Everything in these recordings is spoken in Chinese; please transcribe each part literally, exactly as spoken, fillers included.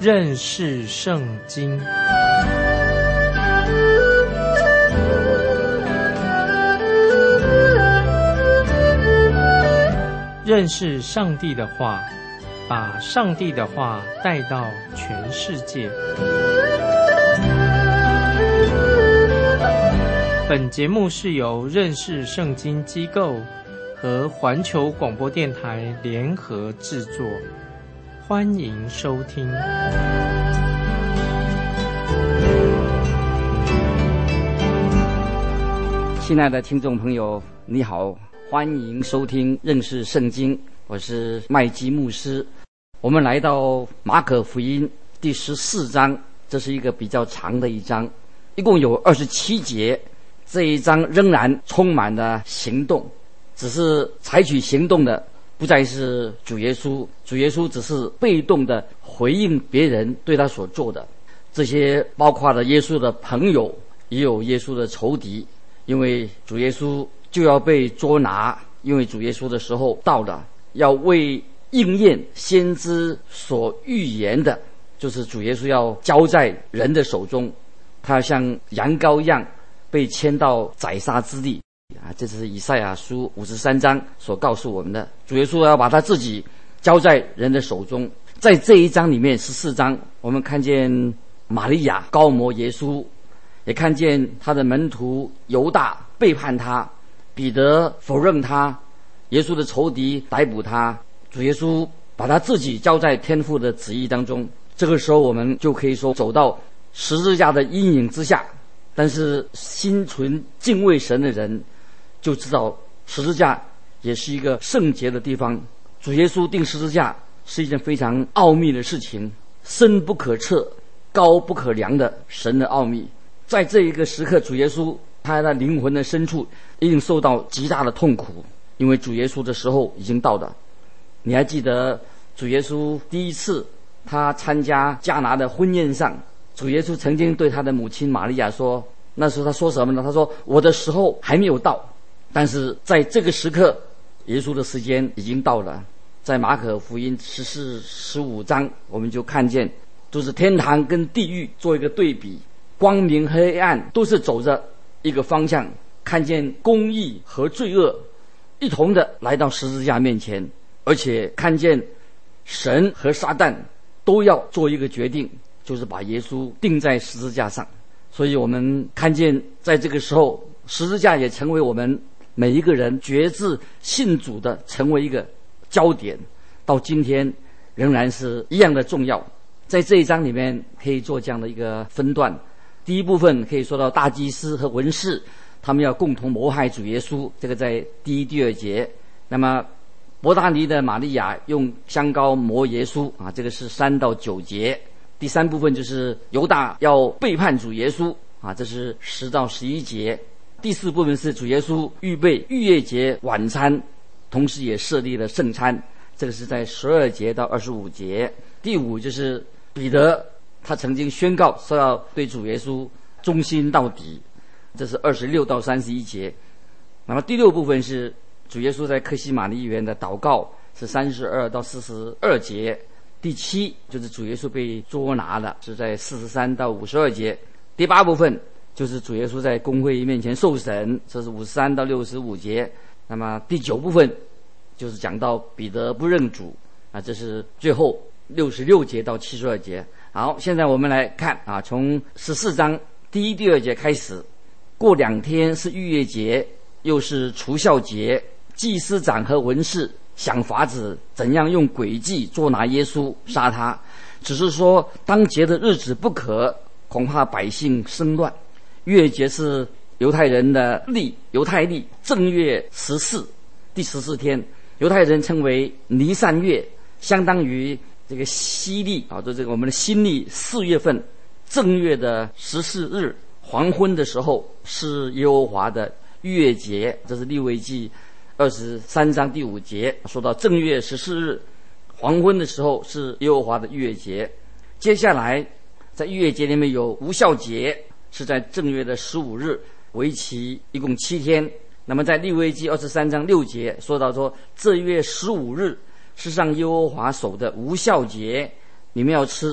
认识圣经。认识上帝的话，把上帝的话带到全世界。本节目是由认识圣经机构和环球广播电台联合制作，欢迎收听。 亲爱的听众朋友，你好，欢迎收听认识圣经，我是麦基牧师。我们来到马可福音第十四章，这是一个比较长的一章，一共有二十七节。这一章仍然充满了行动，只是采取行动的不再是主耶稣，主耶稣只是被动的回应别人对他所做的。这些包括了耶稣的朋友，也有耶稣的仇敌，因为主耶稣就要被捉拿，因为主耶稣的时候到了，要为应验先知所预言的，就是主耶稣要交在人的手中，他像羊羔一样被牵到宰杀之地啊！这是以赛亚书五十三章所告诉我们的。主耶稣要把他自己交在人的手中。在这一章里面，十四章，我们看见玛利亚高摩耶稣，也看见他的门徒犹大背叛他，彼得否认他，耶稣的仇敌逮捕他，主耶稣把他自己交在天父的旨意当中。这个时候，我们就可以说走到十字架的阴影之下。但是心存敬畏神的人就知道，十字架也是一个圣洁的地方。主耶稣钉十字架是一件非常奥秘的事情，深不可测，高不可量的神的奥秘。在这一个时刻，主耶稣他的灵魂的深处一定受到极大的痛苦，因为主耶稣的时候已经到了。你还记得主耶稣第一次他参加迦拿的婚宴上，主耶稣曾经对他的母亲玛利亚说，那时候他说什么呢？他说，我的时候还没有到。但是在这个时刻，耶稣的时间已经到了。在马可福音十四、十五章，我们就看见就是天堂跟地狱做一个对比，光明和黑暗都是走着一个方向，看见公义和罪恶一同的来到十字架面前，而且看见神和撒旦都要做一个决定，就是把耶稣钉在十字架上。所以我们看见在这个时候，十字架也成为我们每一个人决志信主的成为一个焦点，到今天仍然是一样的重要。在这一章里面可以做这样的一个分段，第一部分可以说到大祭司和文士他们要共同谋害主耶稣，这个在第一、第二节。那么伯大尼的玛利亚用香膏抹耶稣啊，这个是三到九节。第三部分就是犹大要背叛主耶稣啊，这是十到十一节。第四部分是主耶稣预备逾越节晚餐，同时也设立了圣餐，这个是在十二节到二十五节。第五就是彼得，他曾经宣告说要对主耶稣忠心到底，这是二十六到三十一节。那么第六部分是主耶稣在客西马尼园的祷告，是三十二到四十二节。第七就是主耶稣被捉拿了，是在四十三到五十二节。第八部分就是主耶稣在公会面前受审，这是五十三到六十五节。那么第九部分就是讲到彼得不认主啊，这是最后六十六节到七十二节。好，现在我们来看啊，从十四章第一、第二节开始。过两天是逾越节，又是除酵节，祭司长和文士想法子怎样用诡计捉拿耶稣杀他，只是说当节的日子不可，恐怕百姓生乱。月节是犹太人的历，犹太历正月十四，第十四天，犹太人称为尼散月，相当于这个西历啊，就这个我们的新历四月份正月的十四日黄昏的时候是耶和华的逾越节，这是利未记二十三章第五节说到正月十四日黄昏的时候是耶和华的逾越节。接下来在逾越节里面有无酵节，是在正月的十五日，为期一共七天。那么在利未记二十三章六节说到说，这月十五日是上耶和华守的无酵节，你们要吃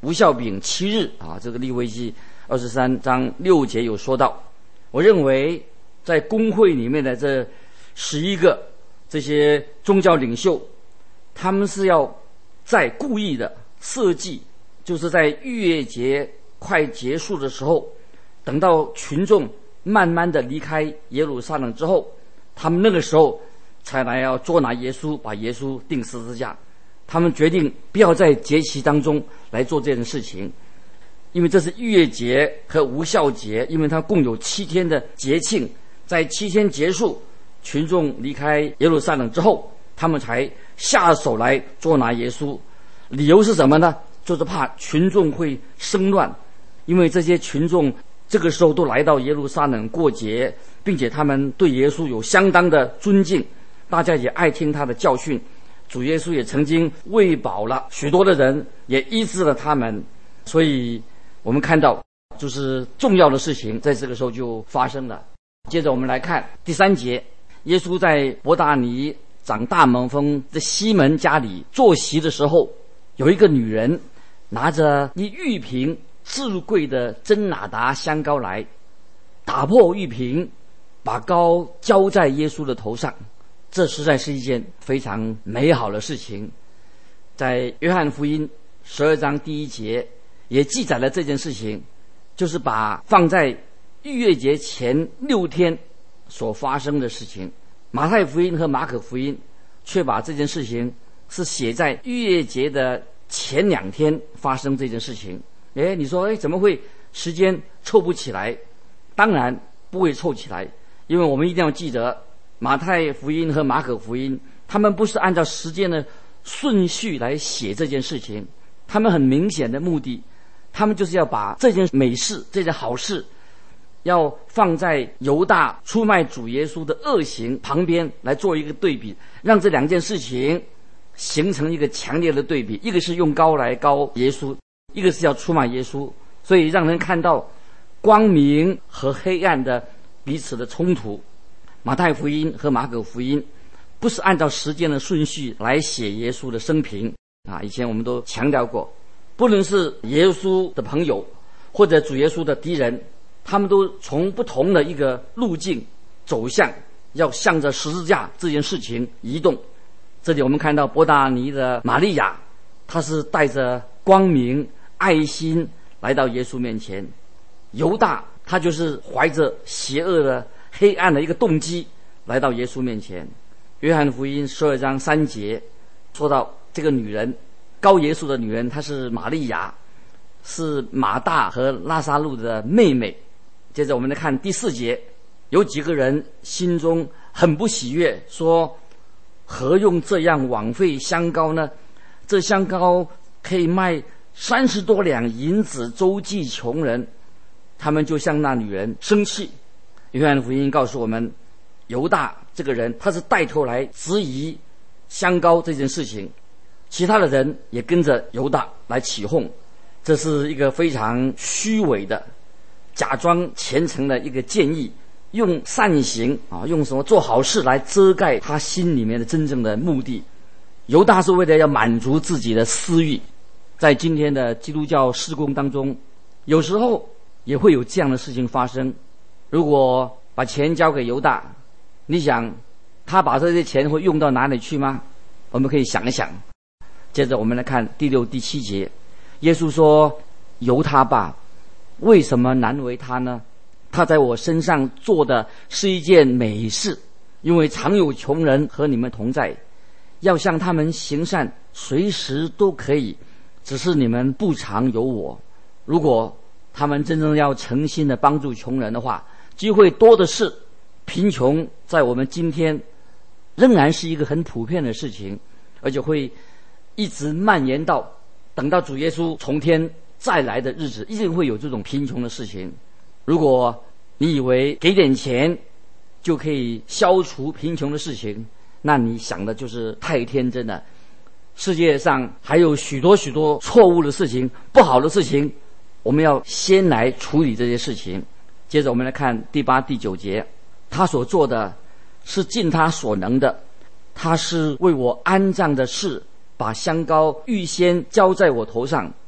无酵饼七日啊，这个利未记二十三章六节有说到。我认为在公会里面的这十一个这些宗教领袖，他们是要在故意的设计，就是在逾越节快结束的时候，等到群众慢慢的离开耶路撒冷之后，他们那个时候才来要捉拿耶稣，把耶稣钉十字架。他们决定不要在节期当中来做这件事情，因为这是逾越节和无酵节，因为它共有七天的节庆，在七天结束，群众离开耶路撒冷之后，他们才下手来捉拿耶稣。理由是什么呢？就是怕群众会生乱，因为这些群众这个时候都来到耶路撒冷过节，并且他们对耶稣有相当的尊敬，大家也爱听他的教训。主耶稣也曾经喂饱了许多的人，也医治了他们，所以我们看到就是重要的事情在这个时候就发生了。接着我们来看第三节，耶稣在伯大尼长大麻风的西门家里坐席的时候，有一个女人拿着一玉瓶至贵的真哪达香膏来，打破玉瓶，把膏浇在耶稣的头上。这实在是一件非常美好的事情。在约翰福音十二章第一节也记载了这件事情，就是把放在逾越节前六天所发生的事情。马太福音和马可福音却把这件事情是写在逾越节的前两天发生这件事情。诶，你说诶怎么会时间凑不起来？当然不会凑起来，因为我们一定要记得马太福音和马可福音，他们不是按照时间的顺序来写这件事情，他们很明显的目的，他们就是要把这件美事，这件好事，要放在犹大出卖主耶稣的恶行旁边来做一个对比，让这两件事情形成一个强烈的对比，一个是用膏来膏耶稣，一个是要出卖耶稣，所以让人看到光明和黑暗的彼此的冲突。马太福音和马可福音不是按照时间的顺序来写耶稣的生平啊，以前我们都强调过，不论是耶稣的朋友或者主耶稣的敌人，他们都从不同的一个路径走向，要向着十字架这件事情移动。这里我们看到伯大尼的玛利亚，她是带着光明爱心来到耶稣面前，犹大他就是怀着邪恶的黑暗的一个动机来到耶稣面前。约翰福音十二章三节说到这个女人，膏耶稣的女人，她是玛利亚，是马大和拉撒路的妹妹。接着我们来看第四节，有几个人心中很不喜悦，说何用这样枉费香膏呢？这香膏可以卖三十多两银子周济穷人。他们就向那女人生气。约翰福音告诉我们，犹大这个人他是带头来质疑香膏这件事情，其他的人也跟着犹大来起哄。这是一个非常虚伪的假装虔诚的一个建议，用善行啊，用什么做好事来遮盖他心里面的真正的目的。犹大是为了要满足自己的私欲。在今天的基督教事工当中，有时候也会有这样的事情发生。如果把钱交给犹大，你想他把这些钱会用到哪里去吗？我们可以想一想。接着我们来看第六第七节，耶稣说，由他吧，为什么难为他呢？他在我身上做的是一件美事，因为常有穷人和你们同在，要向他们行善，随时都可以，只是你们不常有我。如果他们真正要诚心的帮助穷人的话，机会多的是。贫穷在我们今天仍然是一个很普遍的事情，而且会一直蔓延到等到主耶稣从天再来的日子，一定会有这种贫穷的事情。如果你以为给点钱就可以消除贫穷的事情，那你想的就是太天真了。世界上还有许多许多错误的事情，不好的事情，我们要先来处理这些事情。接着我们来看第八第九节，他所做的是尽他所能的，他是为我安葬的事，把香膏预先浇在我头上。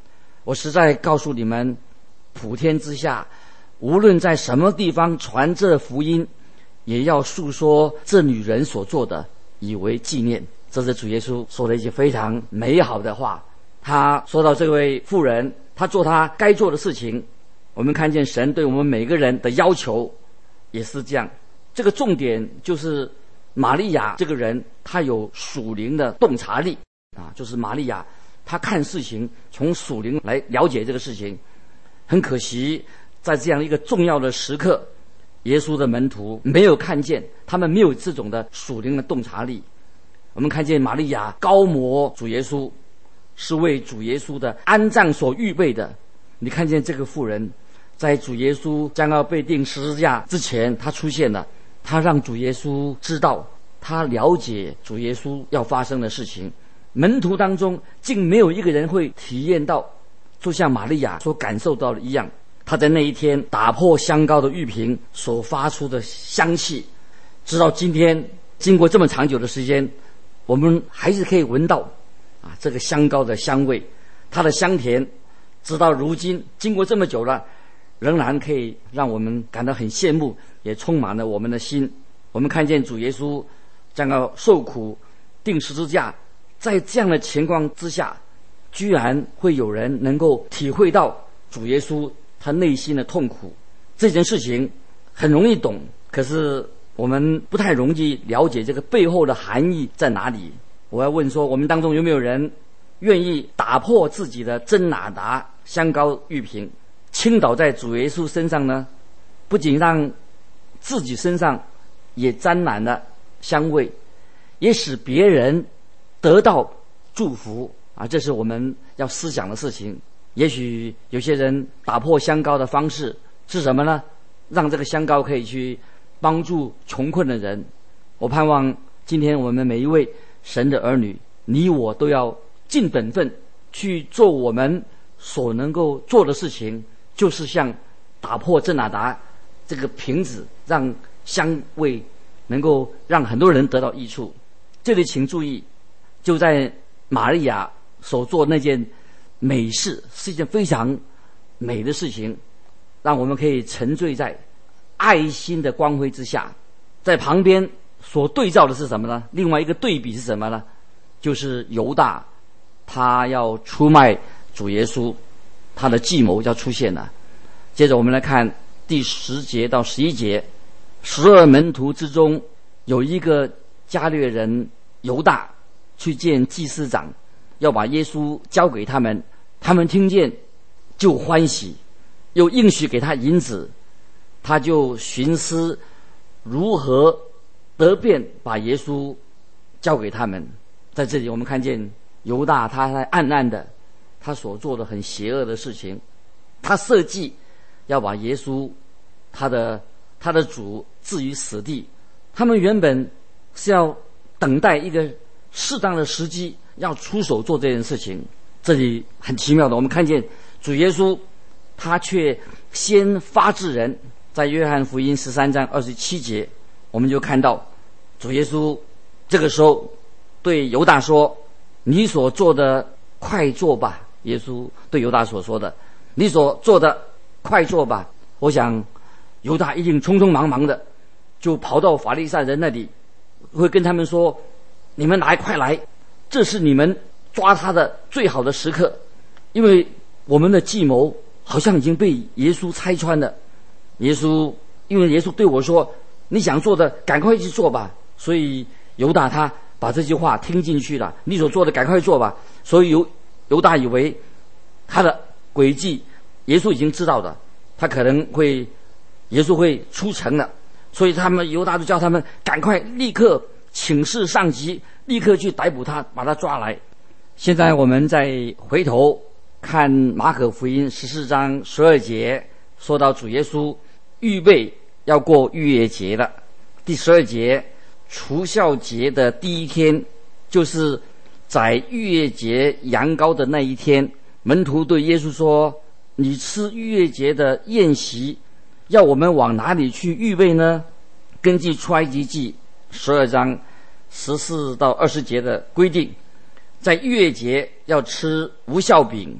我实在告诉你们，普天之下，无论在什么地方传这福音，也要述说这女人所做的，以为纪念。这是主耶稣说的一句非常美好的话。他说到这位妇人，她做她该做的事情。我们看见神对我们每个人的要求也是这样。这个重点就是玛利亚这个人，她有属灵的洞察力啊，就是玛利亚她看事情从属灵来了解这个事情。很可惜，在这样一个重要的时刻，耶稣的门徒没有看见，他们没有这种的属灵的洞察力。我们看见玛利亚高摩主耶稣，是为主耶稣的安葬所预备的。你看见这个妇人在主耶稣将要被钉十字架之前，她出现了，她让主耶稣知道，她了解主耶稣要发生的事情。门徒当中竟没有一个人会体验到就像玛利亚所感受到的一样，她在那一天打破香膏的玉瓶所发出的香气，直到今天经过这么长久的时间，我们还是可以闻到啊这个香膏的香味，它的香甜，直到如今经过这么久了，仍然可以让我们感到很羡慕，也充满了我们的心。我们看见主耶稣将要受苦钉十字架，在这样的情况之下，居然会有人能够体会到主耶稣他内心的痛苦。这件事情很容易懂，可是我们不太容易了解这个背后的含义在哪里。我要问说，我们当中有没有人愿意打破自己的真哪噠香膏玉瓶，倾倒在主耶稣身上呢？不仅让自己身上也沾染了香味，也使别人得到祝福啊！这是我们要思想的事情。也许有些人打破香膏的方式是什么呢？让这个香膏可以去帮助穷困的人。我盼望今天我们每一位神的儿女，你我都要尽本分去做我们所能够做的事情，就是像打破真哪噠这个瓶子，让香味能够让很多人得到益处。这里请注意，就在玛利亚所做那件美事，是一件非常美的事情，让我们可以沉醉在爱心的光辉之下。在旁边所对照的是什么呢？另外一个对比是什么呢？就是犹大他要出卖主耶稣，他的计谋要出现了。接着我们来看第十节到十一节，十二门徒之中有一个加略人犹大去见祭司长，要把耶稣交给他们。他们听见就欢喜，又应许给他银子，他就寻思如何得便把耶稣交给他们。在这里我们看见犹大他在暗暗的，他所做的很邪恶的事情，他设计要把耶稣他的他的主置于死地。他们原本是要等待一个适当的时机要出手做这件事情。这里很奇妙的，我们看见主耶稣他却先发制人。在约翰福音十三章二十七节，我们就看到主耶稣这个时候对犹大说，你所做的快做吧。耶稣对犹大所说的，你所做的快做吧。我想犹大一定匆匆忙忙的就跑到法利赛人那里，会跟他们说，你们来，快来，这是你们抓他的最好的时刻，因为我们的计谋好像已经被耶稣拆穿了。耶稣因为耶稣对我说，你想做的赶快去做吧，所以犹大他把这句话听进去了，你所做的赶快做吧。所以犹犹大以为他的诡计耶稣已经知道的，他可能会耶稣会出城了，所以他们犹大就叫他们赶快立刻请示上级，立刻去逮捕他，把他抓来。现在我们再回头看马可福音十四章十二节，说到主耶稣预备要过逾越节了。第十二节，除酵节的第一天，就是在逾越节羊羔的那一天，门徒对耶稣说，你吃逾越节的宴席，要我们往哪里去预备呢？根据出埃及记十二章十四到二十节的规定，在逾越节要吃无酵饼，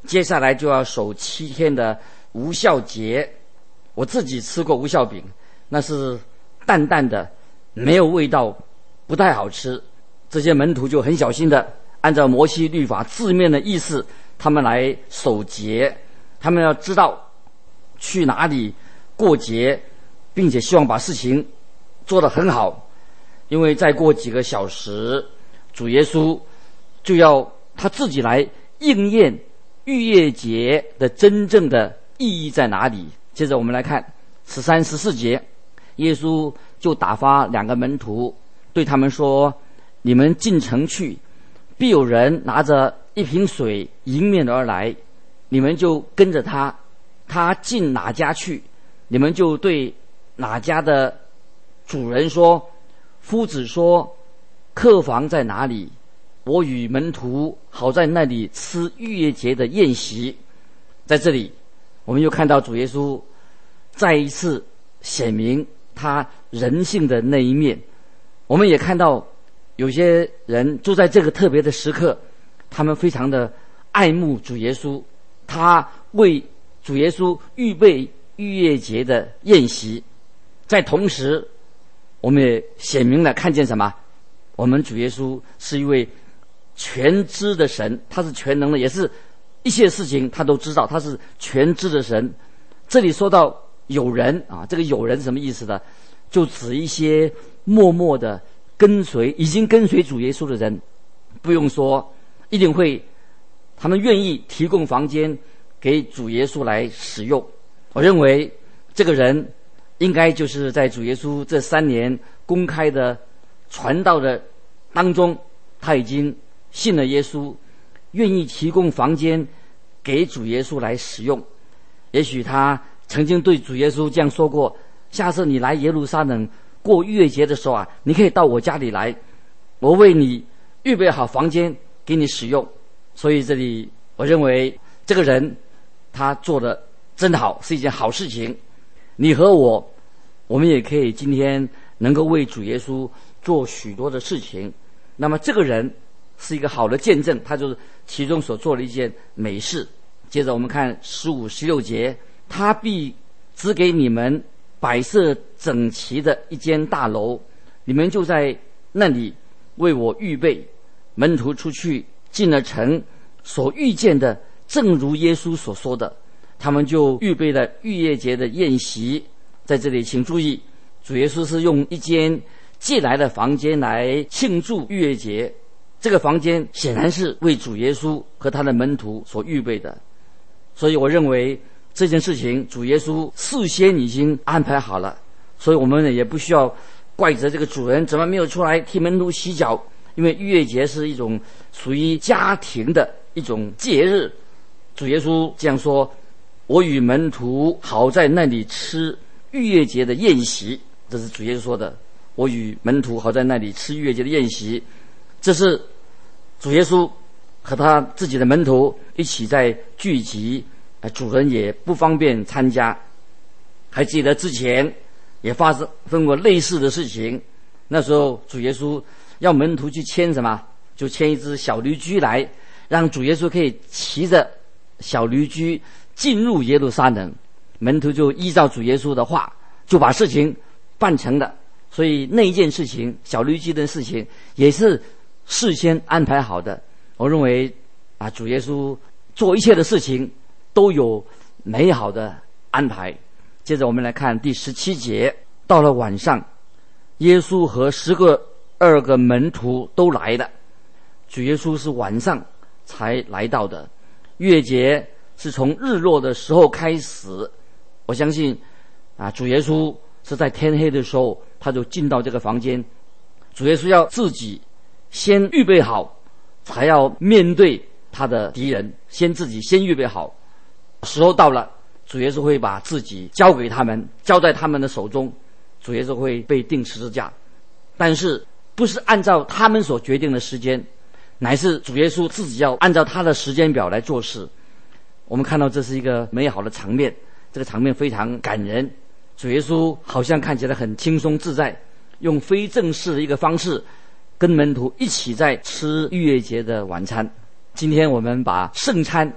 接下来就要守七天的无酵节。我自己吃过无酵饼，那是淡淡的，没有味道，不太好吃。这些门徒就很小心的按照摩西律法字面的意思，他们来守节。他们要知道去哪里过节，并且希望把事情做得很好，因为再过几个小时，主耶稣就要他自己来应验逾越节的真正的意义在哪里。接着我们来看十三、十四节，耶稣就打发两个门徒，对他们说：你们进城去，必有人拿着一瓶水迎面而来，你们就跟着他，他进哪家去，你们就对哪家的主人说：夫子说，客房在哪里？我与门徒好在那里吃逾越节的宴席。在这里我们又看到主耶稣再一次显明他人性的那一面。我们也看到有些人就在这个特别的时刻，他们非常的爱慕主耶稣，他为主耶稣预备逾越节的宴席。在同时我们也显明了看见什么？我们主耶稣是一位全知的神，他是全能的，也是一切事情他都知道，他是全知的神。这里说到有人啊，这个有人是什么意思呢？就指一些默默的跟随已经跟随主耶稣的人，不用说，一定会他们愿意提供房间给主耶稣来使用。我认为这个人应该就是在主耶稣这三年公开的传道的当中，他已经信了耶稣，愿意提供房间给主耶稣来使用。也许他曾经对主耶稣这样说过：下次你来耶路撒冷过逾越节的时候啊，你可以到我家里来，我为你预备好房间给你使用。所以这里我认为这个人他做的真好，是一件好事情。你和我，我们也可以今天能够为主耶稣做许多的事情。那么这个人是一个好的见证，他就是其中所做的一件美事。接着我们看十五、十六节，他必只给你们摆设整齐的一间大楼，你们就在那里为我预备。门徒出去进了城，所遇见的正如耶稣所说的，他们就预备了逾越节的宴席。在这里请注意，主耶稣是用一间借来的房间来庆祝逾越节，这个房间显然是为主耶稣和他的门徒所预备的。所以我认为这件事情主耶稣事先已经安排好了，所以我们也不需要怪责这个主人怎么没有出来替门徒洗脚，因为逾越节是一种属于家庭的一种节日。主耶稣这样说：我与门徒好在那里吃逾越节的宴席。这是主耶稣说的，我与门徒好在那里吃逾越节的宴席。这是主耶稣和他自己的门徒一起在聚集，主人也不方便参加。还记得之前也发生过类似的事情，那时候主耶稣要门徒去牵什么，就牵一只小驴驹来，让主耶稣可以骑着小驴驹进入耶路撒冷。门徒就依照主耶稣的话，就把事情办成了。所以那一件事情，小驴驹的事情也是事先安排好的。我认为啊，主耶稣做一切的事情都有美好的安排。接着我们来看第十七节，到了晚上，耶稣和十个二个门徒都来了。主耶稣是晚上才来到的，逾越节是从日落的时候开始。我相信啊，主耶稣是在天黑的时候他就进到这个房间。主耶稣要自己先预备好，才要面对他的敌人，先自己先预备好。时候到了，主耶稣会把自己交给他们，交在他们的手中。主耶稣会被钉十字架，但是不是按照他们所决定的时间，乃是主耶稣自己要按照他的时间表来做事。我们看到这是一个美好的场面，这个场面非常感人。主耶稣好像看起来很轻松自在，用非正式的一个方式跟门徒一起在吃逾越节的晚餐。今天我们把圣餐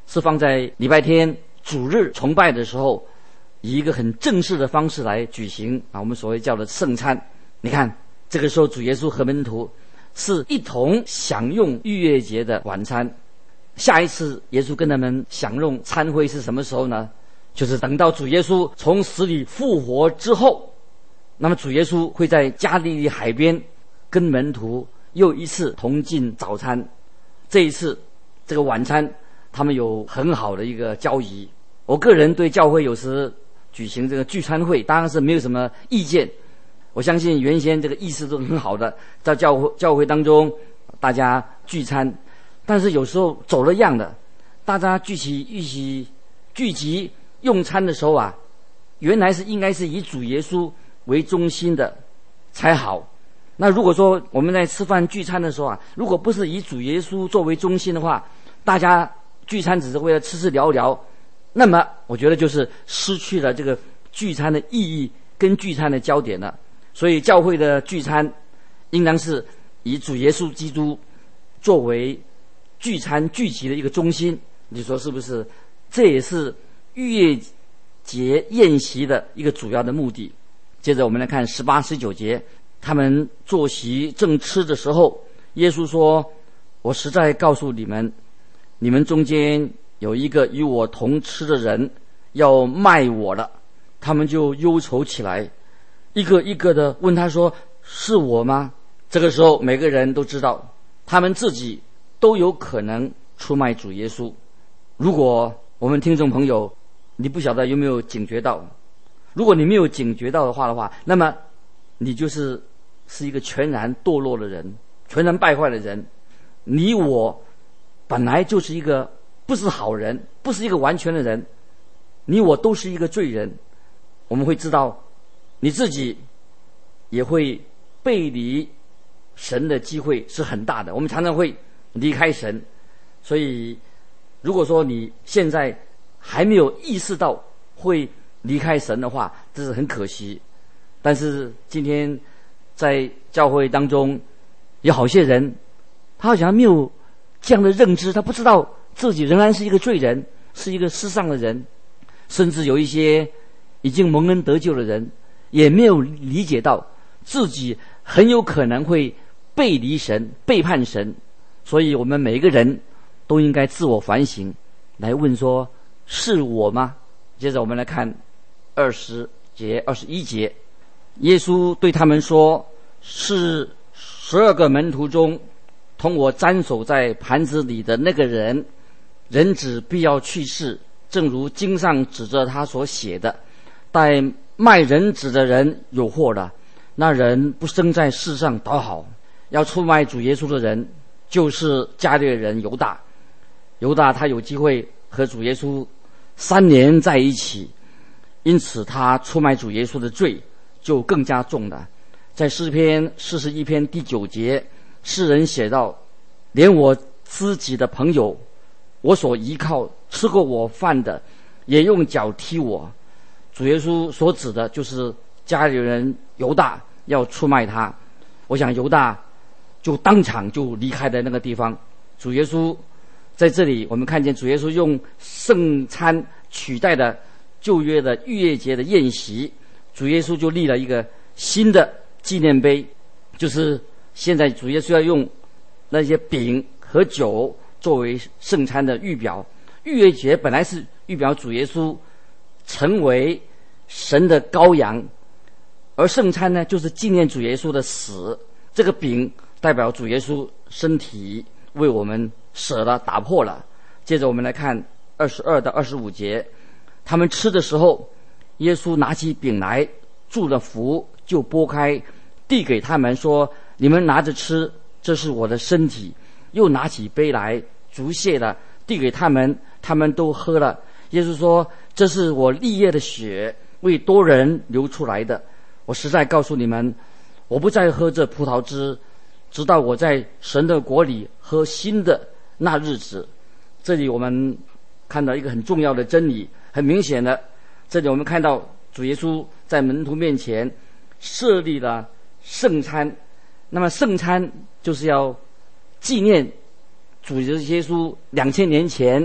是放在礼拜天主日崇拜的时候，以一个很正式的方式来举行啊，我们所谓叫的圣餐。你看，这个时候主耶稣和门徒是一同享用逾越节的晚餐。下一次耶稣跟他们享用餐会是什么时候呢？就是等到主耶稣从死里复活之后，那么主耶稣会在加利利海边跟门徒又一次同进早餐。这一次这个晚餐他们有很好的一个交谊。我个人对教会有时举行这个聚餐会当然是没有什么意见，我相信原先这个意思都很好的，在教会教会当中大家聚餐，但是有时候走了样的，大家聚集一起聚集用餐的时候啊，原来是应该是以主耶稣为中心的才好。那如果说我们在吃饭聚餐的时候啊，如果不是以主耶稣作为中心的话，大家聚餐只是为了吃吃聊聊，那么我觉得就是失去了这个聚餐的意义跟聚餐的焦点了。所以教会的聚餐应当是以主耶稣基督作为聚餐聚集的一个中心，你说是不是？这也是逾越节宴席的一个主要的目的。接着我们来看十八、十九节，他们坐席正吃的时候，耶稣说：“我实在告诉你们，你们中间有一个与我同吃的人要卖我了。”他们就忧愁起来，一个一个的问他说：“是我吗？”这个时候每个人都知道，他们自己都有可能出卖主耶稣。如果我们听众朋友你不晓得有没有警觉到，如果你没有警觉到的话的话，那么你就是是一个全然堕落的人，全然败坏的人。你我本来就是一个不是好人，不是一个完全的人，你我都是一个罪人。我们会知道你自己也会背离神的机会是很大的，我们常常会离开神。所以如果说你现在还没有意识到会离开神的话，这是很可惜。但是今天在教会当中有好些人，他好像没有这样的认知，他不知道自己仍然是一个罪人，是一个世上的人。甚至有一些已经蒙恩得救的人也没有理解到自己很有可能会背离神，背叛神。所以我们每一个人都应该自我反省，来问说：是我吗？接着我们来看二十节、二十一节，耶稣对他们说：是十二个门徒中同我沾手在盘子里的那个人，人子必要去世，正如经上指着他所写的。待卖人子的人有祸了，那人不生在世上倒好。要出卖主耶稣的人就是加略人犹大。犹大他有机会和主耶稣三年在一起，因此他出卖主耶稣的罪就更加重了。在诗篇四十一篇第九节，诗人写道：连我自己的朋友，我所依靠吃过我饭的，也用脚踢我。主耶稣所指的就是加略人犹大要出卖他。我想犹大就当场就离开了那个地方。主耶稣在这里我们看见主耶稣用圣餐取代了旧约的逾越节的宴席，主耶稣就立了一个新的纪念碑，就是现在主耶稣要用那些饼和酒作为圣餐的预表。逾越节本来是预表主耶稣成为神的羔羊，而圣餐呢就是纪念主耶稣的死。这个饼代表主耶稣身体为我们舍了，打破了。接着我们来看二十二到二十五节，他们吃的时候，耶稣拿起饼来，祝了福，就拨开，递给他们说：你们拿着吃，这是我的身体。又拿起杯来，祝谢了，递给他们，他们都喝了。耶稣说：这是我立业的血，为多人流出来的。我实在告诉你们，我不再喝这葡萄汁，直到我在神的国里喝新的那日子。这里我们看到一个很重要的真理，很明显的，这里我们看到主耶稣在门徒面前设立了圣餐。那么圣餐就是要纪念主耶稣两千年前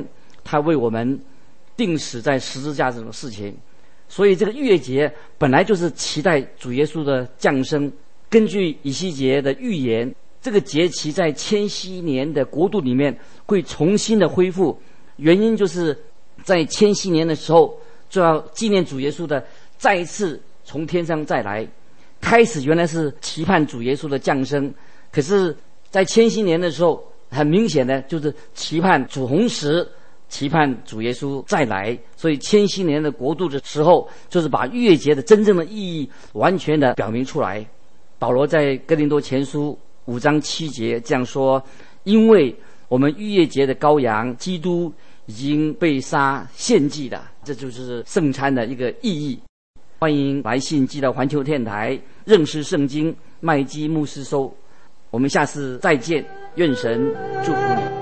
他为我们钉死在十字架这种事情。所以这个逾越节本来就是期待主耶稣的降生。根据以西结的预言，这个节期在千禧年的国度里面会重新的恢复，原因就是在千禧年的时候就要纪念主耶稣的再一次从天上再来。开始原来是期盼主耶稣的降生，可是在千禧年的时候，很明显的就是期盼主红十，期盼主耶稣再来。所以千禧年的国度的时候，就是把逾越节的真正的意义完全的表明出来。保罗在哥林多前书五章七节这样说：因为我们逾越节的羔羊基督已经被杀献祭了，这就是圣餐的一个意义。欢迎来信寄到环球电台认识圣经麦基牧师收。我们下次再见，愿神祝福你。